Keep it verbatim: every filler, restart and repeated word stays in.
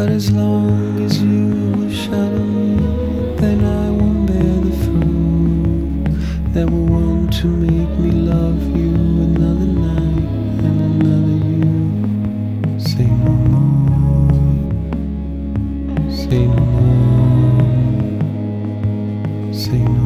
But as long as you will shadow me, then I won't bear the fruit that will want to make me love you another night and another you. Say no more, say no more, say no more.